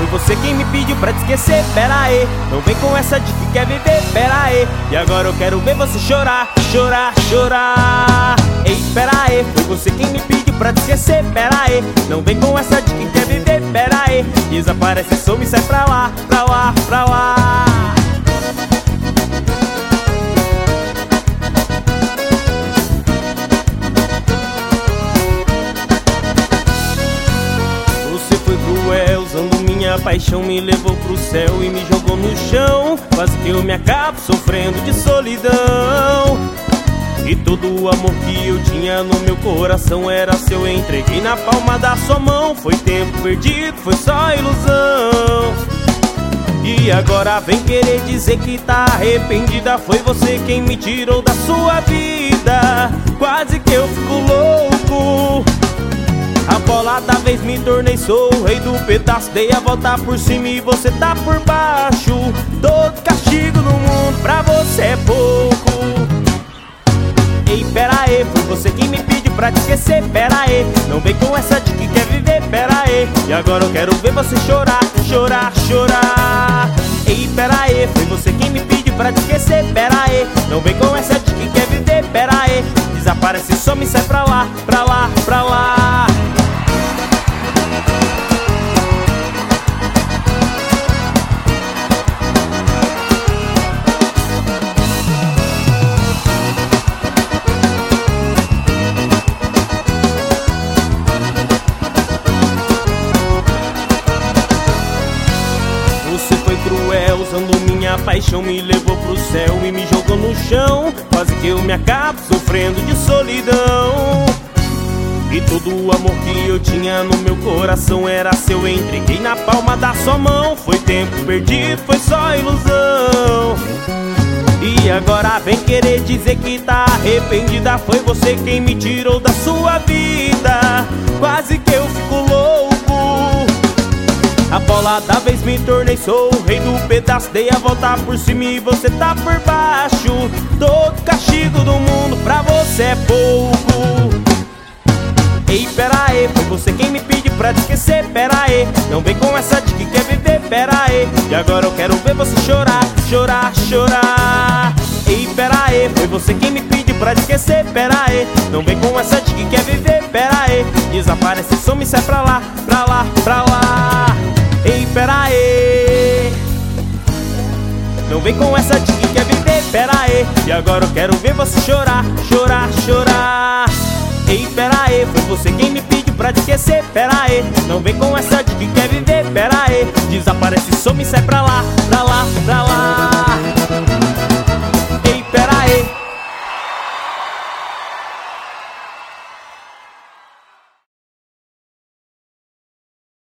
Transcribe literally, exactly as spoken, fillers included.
foi você quem me pediu pra te esquecer. Pera aí, não vem com essa de que quer viver. Pera aí, e agora eu quero ver você chorar, chorar, chorar. Ei, pera aí, foi você quem me pediu pra te esquecer. Pera aí, não vem com essa de que quer viver. Pera aí, desaparece, some e sai pra lá, pra lá, pra lá. Você foi cruel, usando minha paixão, me levou pro céu e me jogou no chão. Quase que eu me acabo sofrendo de solidão. E todo o amor que eu tinha no meu coração era seu, eu entreguei na palma da sua mão. Foi tempo perdido, foi só ilusão. E agora vem querer dizer que tá arrependida. Foi você quem me tirou da sua vida. Quase que eu fico louco. A bola da vez me tornei, sou o rei do pedaço. Dei a volta por cima e você tá por baixo. Todo castigo no mundo pra você é pouco. Ei, pera aí, foi você quem me pediu pra te esquecer. Pera aí, não vem com essa de que quer viver. Pera aí, e agora eu quero ver você chorar, chorar, chorar. Ei, pera aí, foi você quem me pediu pra te esquecer. Pera aí, não vem com essa de que quer viver. Pera aí, desaparece, some e sai pra lá, pra lá, pra lá. Você foi cruel, usando minha paixão, me levou pro céu e me jogou no chão. Quase que eu me acabo sofrendo de solidão. E todo o amor que eu tinha no meu coração era seu, eu entreguei na palma da sua mão. Foi tempo perdido, foi só ilusão. E agora vem querer dizer que tá arrependida. Foi você quem me tirou da sua vida. Quase que eu fico louco. A bola da vez me tornei, sou o rei do pedaço. Dei a volta por cima e você tá por baixo. Todo castigo do mundo pra você é pouco. Ei, pera aí, foi você quem me pediu pra te esquecer. Pera aí, não vem com essa de que quer viver. Pera aí, e agora eu quero ver você chorar, chorar, chorar. Ei, pera aí, foi você quem me pediu pra te esquecer. Pera aí, não vem com essa de que quer viver. Pera aí, desaparece, some e sai pra lá, pra lá, pra lá. Ei, pera aí, não vem com essa de que quer viver. Pera aí, e agora eu quero ver você chorar, chorar, chorar. Ei, pera aí, foi você quem me pediu pra te esquecer. Pera aí, não vem com essa de que quer viver. Pera aí, desaparece, some e sai pra lá, pra lá.